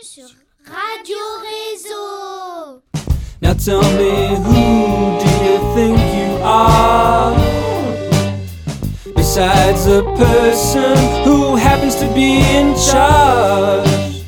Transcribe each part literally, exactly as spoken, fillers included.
sur Radio Réseau. Now tell me, who do you think you are? Besides a person who happens to be in charge.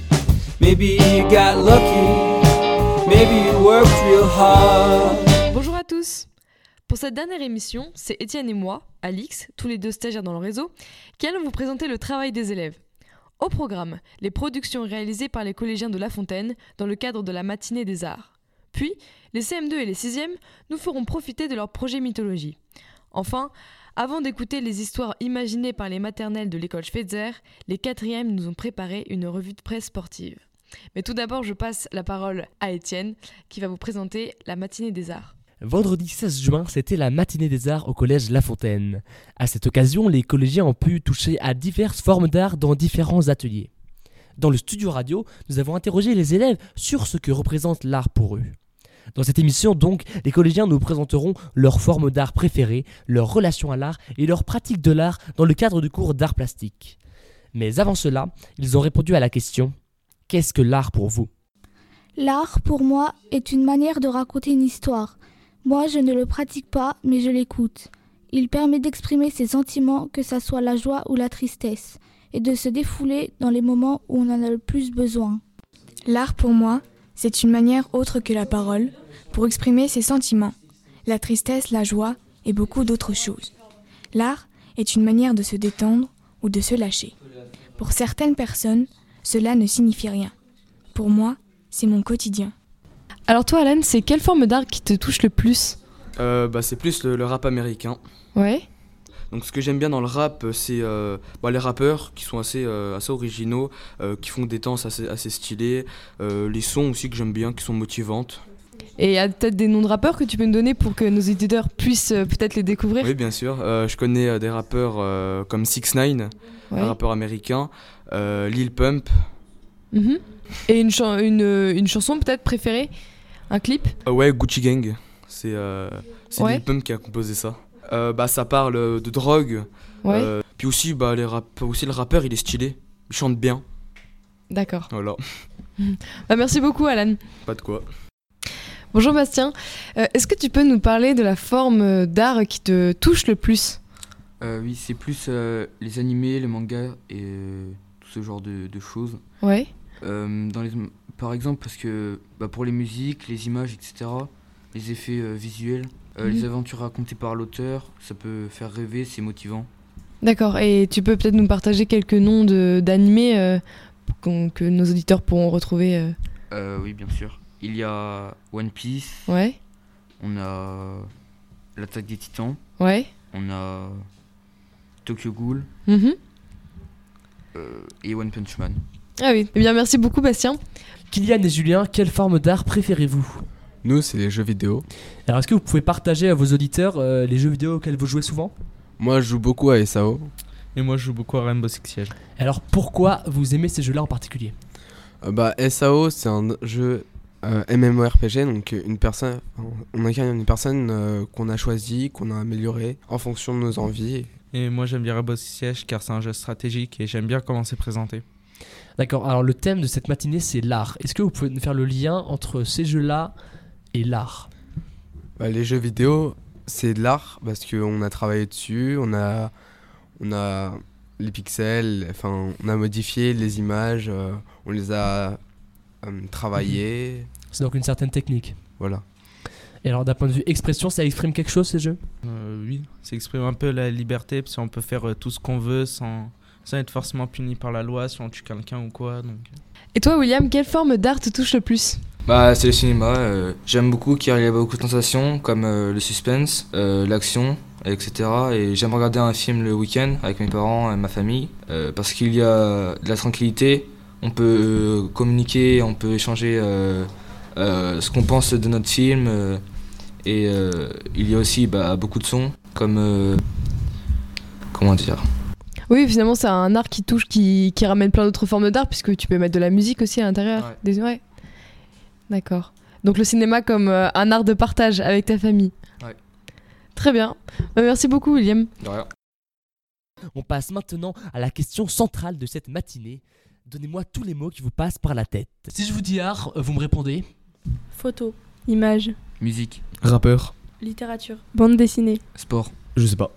Maybe you got lucky, maybe you worked real hard. Bonjour à tous. Pour cette dernière émission, c'est Étienne et moi, Alix, tous les deux stagiaires dans le réseau, qui allons vous présenter le travail des élèves. Au programme, les productions réalisées par les collégiens de La Fontaine dans le cadre de la matinée des arts. Puis, les C M deux et les sixièmes nous feront profiter de leur projet mythologie. Enfin, avant d'écouter les histoires imaginées par les maternelles de l'école Schweitzer, les quatrièmes nous ont préparé une revue de presse sportive. Mais tout d'abord, je passe la parole à Étienne, qui va vous présenter la matinée des arts. Vendredi seize juin, c'était la matinée des arts au collège La Fontaine. À cette occasion, les collégiens ont pu toucher à diverses formes d'art dans différents ateliers. Dans le studio radio, nous avons interrogé les élèves sur ce que représente l'art pour eux. Dans cette émission, donc, les collégiens nous présenteront leurs formes d'art préférées, leur relation à l'art et leur pratique de l'art dans le cadre du cours d'art plastique. Mais avant cela, ils ont répondu à la question « Qu'est-ce que l'art pour vous ?» L'art, pour moi, est une manière de raconter une histoire. Moi, je ne le pratique pas, mais je l'écoute. Il permet d'exprimer ses sentiments, que ça soit la joie ou la tristesse, et de se défouler dans les moments où on en a le plus besoin. L'art, pour moi, c'est une manière autre que la parole pour exprimer ses sentiments, la tristesse, la joie et beaucoup d'autres choses. L'art est une manière de se détendre ou de se lâcher. Pour certaines personnes, cela ne signifie rien. Pour moi, c'est mon quotidien. Alors toi, Alan, c'est quelle forme d'art qui te touche le plus ? euh, bah, C'est plus le, le rap américain. Ouais. Donc ce que j'aime bien dans le rap, c'est euh, bah, les rappeurs qui sont assez, euh, assez originaux, euh, qui font des danses assez, assez stylées, euh, les sons aussi que j'aime bien, qui sont motivantes. Et il y a peut-être des noms de rappeurs que tu peux nous donner pour que nos éditeurs puissent euh, peut-être les découvrir ? Oui, bien sûr. Euh, je connais euh, des rappeurs euh, comme six ix, ouais. un rappeur américain, euh, Lil Pump. Mm-hmm. Et une, ch- une, une chanson peut-être préférée ? Un clip ? euh, Ouais, Gucci Gang. C'est, euh, c'est ouais. Lil Pump qui a composé ça. Euh, bah, ça parle de drogue. Ouais. Euh, puis aussi, bah, les rap- aussi, le rappeur, il est stylé. Il chante bien. D'accord. Voilà. Bah, merci beaucoup, Alan. Pas de quoi. Bonjour Bastien. Euh, est-ce que tu peux nous parler de la forme d'art qui te touche le plus ? euh, Oui, c'est plus euh, les animés, les mangas et euh, tout ce genre de, de choses. Ouais. Euh, dans les, par exemple, parce que bah, pour les musiques, les images, et cetera, les effets euh, visuels, euh, mmh. les aventures racontées par l'auteur, ça peut faire rêver, c'est motivant. D'accord, et tu peux peut-être nous partager quelques noms de, d'animés euh, que nos auditeurs pourront retrouver euh... Euh, Oui, bien sûr. Il y a One Piece, ouais. On a l'Attaque des Titans, ouais. On a Tokyo Ghoul mmh. euh, et One Punch Man. Ah oui, eh bien merci beaucoup Bastien. Kylian et Julien, quelle forme d'art préférez-vous ? Nous, c'est les jeux vidéo. Alors, est-ce que vous pouvez partager à vos auditeurs euh, les jeux vidéo auxquels vous jouez souvent ? Moi, je joue beaucoup à S A O. Et moi, je joue beaucoup à Rainbow Six Siege. Alors, pourquoi vous aimez ces jeux-là en particulier ? euh, Bah, S A O, c'est un jeu euh, MMORPG, donc une personne, on incarne une personne euh, qu'on a choisie, qu'on a améliorée en fonction de nos envies. Et moi, j'aime bien Rainbow Six Siege car c'est un jeu stratégique et j'aime bien comment c'est présenté. D'accord, alors le thème de cette matinée, c'est l'art. Est-ce que vous pouvez nous faire le lien entre ces jeux-là et l'art ? Bah, les jeux vidéo, c'est de l'art parce qu'on a travaillé dessus, on a, on a les pixels, enfin, on a modifié les images, euh, on les a euh, travaillées. C'est donc une certaine technique. Voilà. Et alors d'un point de vue expression, ça exprime quelque chose ces jeux ? euh, Oui, ça exprime un peu la liberté, parce qu'on peut faire euh, tout ce qu'on veut sans, sans être forcément puni par la loi si on tue quelqu'un ou quoi. Donc. Et toi William, quelle forme d'art te touche le plus ? Bah, c'est le cinéma. Euh, j'aime beaucoup car il y a beaucoup de sensations comme euh, le suspense, euh, l'action, et cetera. Et j'aime regarder un film le week-end avec mes parents et ma famille euh, parce qu'il y a de la tranquillité. On peut euh, communiquer, on peut échanger euh, euh, ce qu'on pense de notre film. Euh, et euh, il y a aussi bah, beaucoup de sons comme... Euh, comment dire ? Oui, finalement, c'est un art qui touche, qui, qui ramène plein d'autres formes d'art puisque tu peux mettre de la musique aussi à l'intérieur. Ouais. Des... ouais. D'accord. Donc le cinéma comme euh, un art de partage avec ta famille. Ouais. Très bien. Bah, merci beaucoup William. De rien. On passe maintenant à la question centrale de cette matinée. Donnez-moi tous les mots qui vous passent par la tête. Si je vous dis art, vous me répondez? Photo, image, Musique, Rappeur. littérature, bande dessinée, sport, Je sais pas.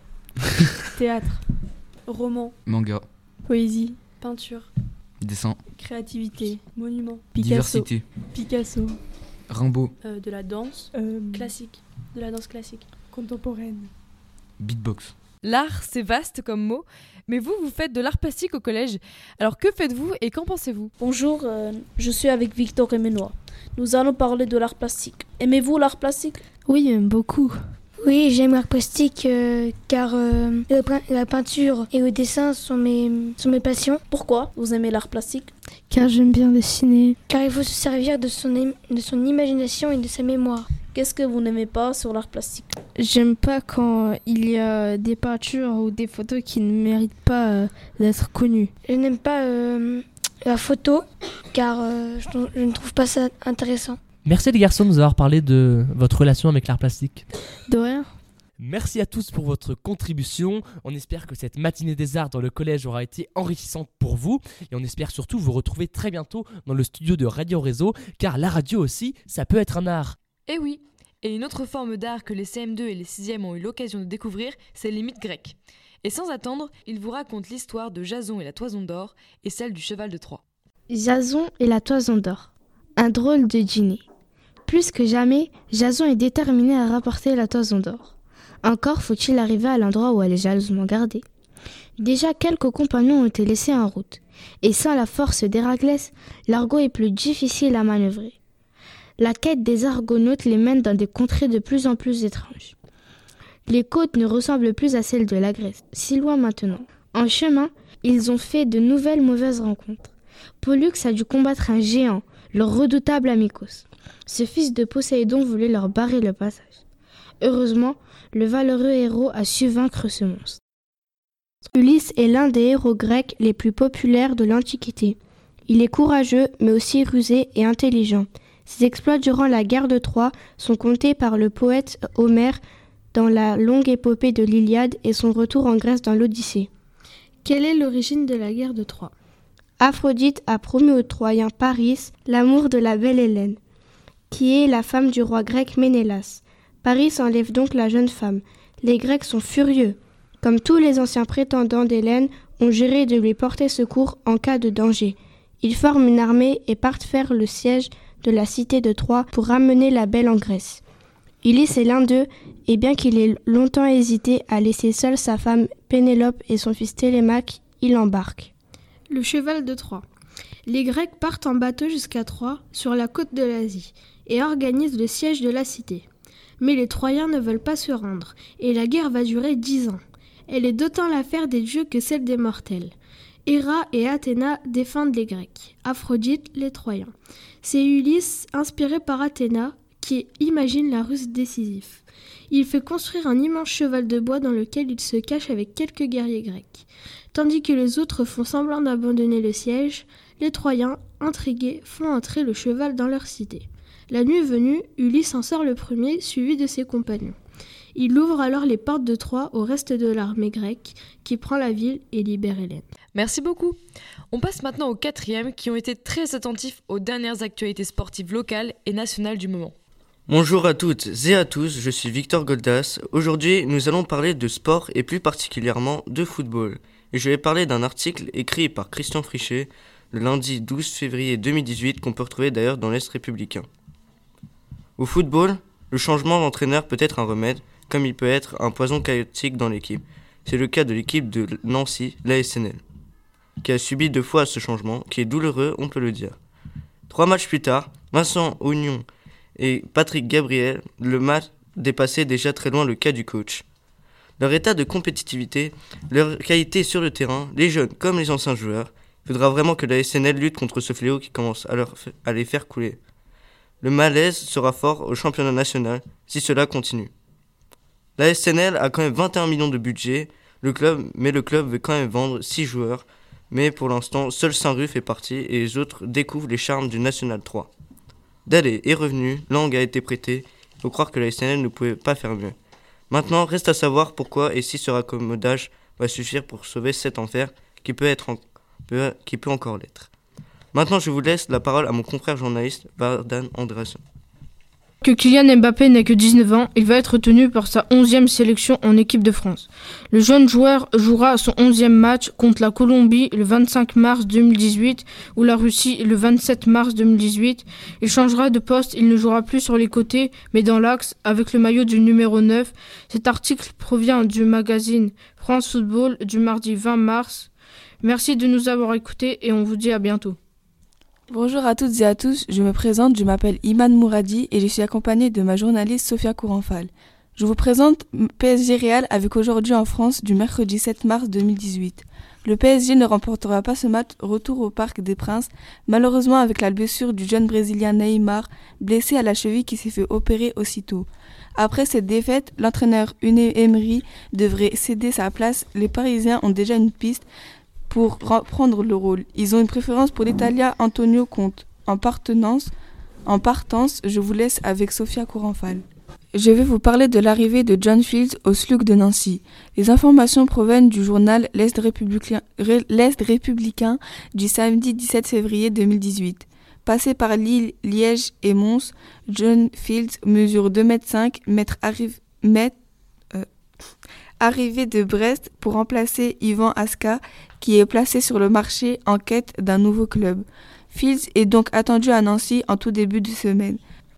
théâtre, roman, manga, poésie, peinture, dessin, créativité, monument, Picasso, diversité, Picasso, Rimbaud, euh, de la danse, Euh, classique, de la danse classique, contemporaine. beatbox. L'art, c'est vaste comme mot, mais vous, vous faites de l'art plastique au collège. Alors que faites-vous et qu'en pensez-vous? Bonjour, euh, je suis avec Victor et Ménois. Nous allons parler de l'art plastique. Aimez-vous l'art plastique? Oui, beaucoup. Oui, j'aime l'art plastique euh, car euh, le pein- la peinture et le dessin sont mes, sont mes passions. Pourquoi vous aimez l'art plastique? Car j'aime bien dessiner. Car il faut se servir de son, im- de son imagination et de sa mémoire. Qu'est-ce que vous n'aimez pas sur l'art plastique? J'aime pas quand il y a des peintures ou des photos qui ne méritent pas euh, d'être connues. Je n'aime pas euh, la photo car euh, je, trou- je ne trouve pas ça intéressant. Merci les garçons de nous avoir parlé de votre relation avec l'art plastique. De rien. Merci à tous pour votre contribution. On espère que cette matinée des arts dans le collège aura été enrichissante pour vous. Et on espère surtout vous retrouver très bientôt dans le studio de Radio Réseau, car la radio aussi, ça peut être un art. Eh oui, et une autre forme d'art que les C M deux et les sixièmes ont eu l'occasion de découvrir, c'est les mythes grecs. Et sans attendre, ils vous racontent l'histoire de Jason et la toison d'or et celle du cheval de Troie. Jason et la toison d'or. Un drôle de dîner. Plus que jamais, Jason est déterminé à rapporter la toison d'or. Encore faut-il arriver à l'endroit où elle est jalousement gardée. Déjà quelques compagnons ont été laissés en route, et sans la force d'Héraclès, l'argot est plus difficile à manœuvrer. La quête des argonautes les mène dans des contrées de plus en plus étranges. Les côtes ne ressemblent plus à celles de la Grèce, si loin maintenant. En chemin, ils ont fait de nouvelles mauvaises rencontres. Pollux a dû combattre un géant, le redoutable Amycos. Ce fils de Poséidon voulait leur barrer le passage. Heureusement, le valeureux héros a su vaincre ce monstre. Ulysse est l'un des héros grecs les plus populaires de l'Antiquité. Il est courageux, mais aussi rusé et intelligent. Ses exploits durant la guerre de Troie sont contés par le poète Homère dans la longue épopée de l'Iliade et son retour en Grèce dans l'Odyssée. Quelle est l'origine de la guerre de Troie? Aphrodite a promis aux Troyens Paris, l'amour de la belle Hélène, qui est la femme du roi grec Ménélas. Paris enlève donc la jeune femme. Les Grecs sont furieux. Comme tous les anciens prétendants d'Hélène, ont juré de lui porter secours en cas de danger. Ils forment une armée et partent faire le siège de la cité de Troie pour ramener la belle en Grèce. Ulysse est l'un d'eux, et bien qu'il ait longtemps hésité à laisser seule sa femme Pénélope et son fils Télémaque, il embarque. Le cheval de Troie. Les Grecs partent en bateau jusqu'à Troie, sur la côte de l'Asie, et organisent le siège de la cité. Mais les Troyens ne veulent pas se rendre, et la guerre va durer dix ans. Elle est d'autant l'affaire des dieux que celle des mortels. Héra et Athéna défendent les Grecs, Aphrodite les Troyens. C'est Ulysse, inspiré par Athéna, qui imagine la ruse décisive. Il fait construire un immense cheval de bois dans lequel il se cache avec quelques guerriers grecs. Tandis que les autres font semblant d'abandonner le siège, les Troyens, intrigués, font entrer le cheval dans leur cité. La nuit venue, Ulysse en sort le premier, suivi de ses compagnons. Il ouvre alors les portes de Troie au reste de l'armée grecque, qui prend la ville et libère Hélène. Merci beaucoup. On passe maintenant aux quatrièmes qui ont été très attentifs aux dernières actualités sportives locales et nationales du moment. Bonjour à toutes et à tous, je suis Victor Goldas. Aujourd'hui, nous allons parler de sport et plus particulièrement de football. Et je vais parler d'un article écrit par Christian Frichet le lundi douze février deux mille dix-huit qu'on peut retrouver d'ailleurs dans l'Est républicain. Au football, le changement d'entraîneur peut être un remède, comme il peut être un poison chaotique dans l'équipe. C'est le cas de l'équipe de Nancy, l'A S N L, qui a subi deux fois ce changement, qui est douloureux, on peut le dire. Trois matchs plus tard, Vincent Ognon et Patrick Gabriel, le match dépassait déjà très loin le cas du coach. Leur état de compétitivité, leur qualité sur le terrain, les jeunes comme les anciens joueurs, il faudra vraiment que l'A S N L lutte contre ce fléau qui commence à, leur, à les faire couler. Le malaise sera fort au championnat national si cela continue. L'A S N L a quand même vingt et un millions de budget, le club, mais le club veut quand même vendre six joueurs, mais pour l'instant, seul Saint-Ruf est parti et les autres découvrent les charmes du National trois. Dalé est revenu, Lang a été prêté, il faut croire que l'A S N L ne pouvait pas faire mieux. Maintenant, reste à savoir pourquoi et si ce raccommodage va suffire pour sauver cet enfer qui peut, être en... peut... qui peut encore l'être. Maintenant, je vous laisse la parole à mon confrère journaliste, Vardan Andreasen. Que Kylian Mbappé n'a que dix-neuf ans, il va être retenu pour sa onzième sélection en équipe de France. Le jeune joueur jouera son onzième match contre la Colombie le vingt-cinq mars deux mille dix-huit ou la Russie le vingt-sept mars deux mille dix-huit. Il changera de poste, il ne jouera plus sur les côtés mais dans l'axe avec le maillot du numéro neuf. Cet article provient du magazine France Football du mardi vingt mars. Merci de nous avoir écoutés et on vous dit à bientôt. Bonjour à toutes et à tous, je me présente, je m'appelle Iman Mouradi et je suis accompagnée de ma journaliste Sophia Kouranfal. Je vous présente P S G Real avec aujourd'hui en France du mercredi sept mars deux mille dix-huit. Le P S G ne remportera pas ce match retour au Parc des Princes, malheureusement avec la blessure du jeune Brésilien Neymar, blessé à la cheville qui s'est fait opérer aussitôt. Après cette défaite, l'entraîneur Unai Emery devrait céder sa place. Les Parisiens ont déjà une piste pour reprendre le rôle. Ils ont une préférence pour l'Italien Antonio Conte. En partenance, en partance, je vous laisse avec Sophia Kouranfal. Je vais vous parler de l'arrivée de John Fields au S L U C de Nancy. Les informations proviennent du journal L'Est républicain, L'Est républicain du samedi dix-sept février deux mille dix-huit. Passé par Lille, Liège et Mons, John Fields mesure deux mètres cinq, mètre arrive, mètre, euh, arrivé de Brest pour remplacer Ivan Aska, qui est placé sur le marché en quête d'un nouveau club. Fields est donc attendu à Nancy en tout début de semaine.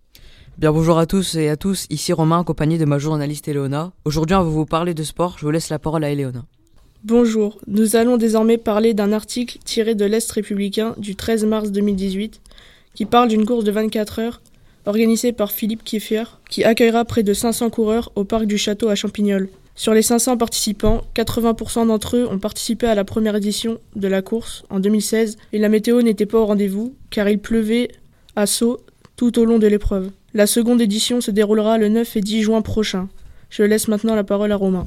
Bien bonjour à tous et à tous, ici Romain en compagnie de ma journaliste Eleona. Aujourd'hui on va vous parler de sport, je vous laisse la parole à Eleona. Bonjour, nous allons désormais parler d'un article tiré de l'Est républicain du treize mars deux mille dix-huit qui parle d'une course de vingt-quatre heures organisée par Philippe Kieffer qui accueillera près de cinq cents coureurs au parc du Château à Champignol. Sur les cinq cents participants, quatre-vingts pour cent d'entre eux ont participé à la première édition de la course en deux mille seize et la météo n'était pas au rendez-vous car il pleuvait à Sceaux tout au long de l'épreuve. La seconde édition se déroulera le neuf et dix juin prochain. Je laisse maintenant la parole à Romain.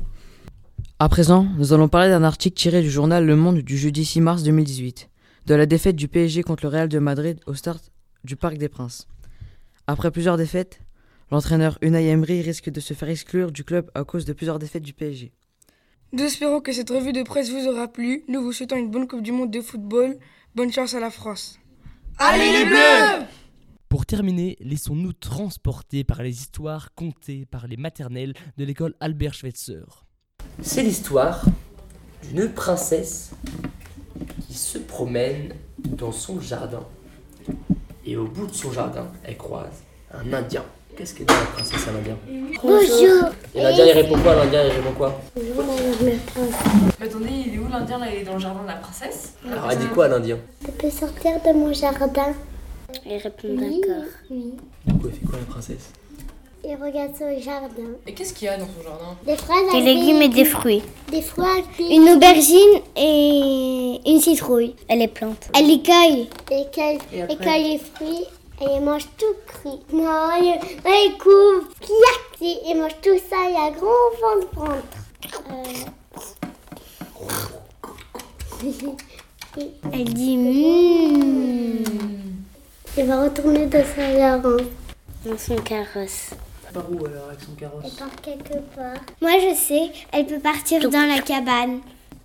À présent, nous allons parler d'un article tiré du journal Le Monde du jeudi six mars deux mille dix-huit, de la défaite du P S G contre le Real de Madrid au stade du Parc des Princes. Après plusieurs défaites, l'entraîneur Unai Emery risque de se faire exclure du club à cause de plusieurs défaites du P S G. Nous espérons que cette revue de presse vous aura plu. Nous vous souhaitons une bonne Coupe du Monde de football. Bonne chance à la France. Allez les Bleus! Pour terminer, laissons-nous transporter par les histoires contées par les maternelles de l'école Albert Schweitzer. C'est l'histoire d'une princesse qui se promène dans son jardin. Et au bout de son jardin, elle croise un Indien. Qu'est-ce qu'elle dit la princesse à l'Indien? Bonjour. Et l'Indien il répond quoi? L'Indien il répond quoi? Mais attendez, il est où l'Indien là? Il est dans le jardin de la princesse. Alors elle dit quoi l'Indien? Tu peux sortir de mon jardin? Il répond Oui, d'accord. oui. Du coup elle fait quoi la princesse? Il regarde son jardin. Et qu'est-ce qu'il y a dans son jardin? Des fraises Des avec légumes et des fruits. Des fruits avec des... Une aubergine et une citrouille. Elle les plante. Elle les cueille. Elle cueille, Et elle après cueille les fruits et elle mange tout cru. Non, elle, elle coupe, clac, et elle mange tout ça, il y a un grand vent de ventre. Euh... Elle dit mmm. Elle va retourner dans son jardin. Dans son carrosse. Par où alors avec son carrosse? Elle part quelque part. Moi je sais, elle peut partir dans la cabane.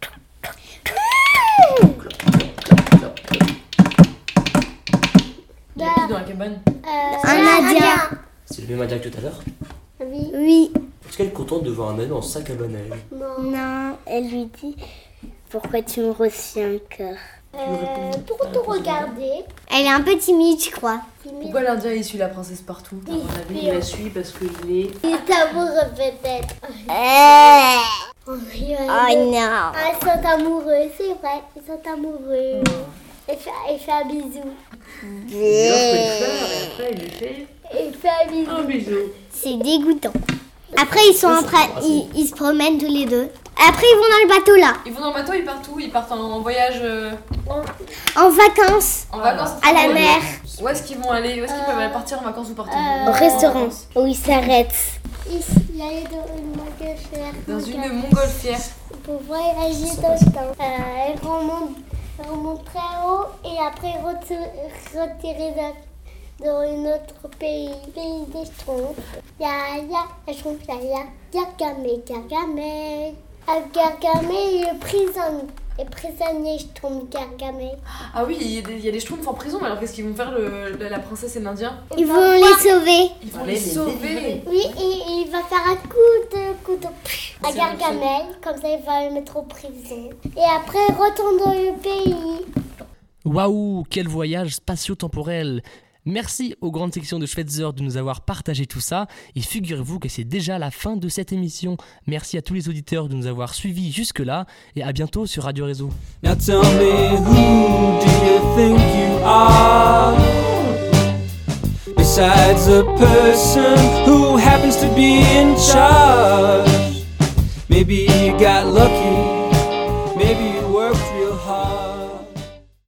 Il y a qui dans la cabane? Euh, Un Indien. C'est le même Indien que tout à l'heure? Oui. Oui. Est-ce qu'elle est contente de voir un Indien dans sa cabane à elle? Non. Non, elle lui dit pourquoi tu me reçus encore. Euh, pour te regarder. Elle est un peu timide, je crois. Pourquoi l'Indien il suit la princesse partout? À mon avis, il la suit parce qu'il est. Il est amoureux peut-être. Euh. Oh, Oh non. Ah, ils sont amoureux, c'est vrai, ils sont amoureux. Elle fait, elle fait un bisou. Il offre une fleur et après il lui fait. Elle fait un bisou. Un bisou. C'est dégoûtant. Après ils sont en train, ils, ils se promènent tous les deux. Après ils vont dans le bateau là. Ils vont dans le bateau, ils partent où? Ils partent en voyage. Euh... En vacances. En vacances À la mer. Où est-ce qu'ils vont aller? Où est-ce qu'ils peuvent aller partir en vacances ou partir? Au restaurant où ils s'arrêtent. Ici, il y a dans une montgolfière. Dans une montgolfière. Pour voyager dans le temps. Euh, elle remonte, elle remonte très haut et après retirer dans, dans un autre pays, pays des schtroumpfs. Ya ya, la schtroumpf, ya ya, Gargamel, Gargamel. Gargamel est prisonnier. et prisonnier Schtroumpf Gargamel. Ah oui, il y a des, il y a des Schtroumpfs en prison, mais alors qu'est-ce qu'ils vont faire le, la, la princesse et l'Indien? Ils vont les sauver. Ils vont les sauver. Oui, et il va faire un coup de couteau à Gargamel, comme ça il va le mettre en prison. Et après, il retourne dans le pays. Waouh, quel voyage spatio-temporel! Merci aux grandes sections de Schweitzer de nous avoir partagé tout ça. Et figurez-vous que c'est déjà la fin de cette émission. Merci à tous les auditeurs de nous avoir suivis jusque-là. Et à bientôt sur Radio Réseau. Now tell me, who do you think you are? Besides a person who happens to be in charge. Maybe you got lucky.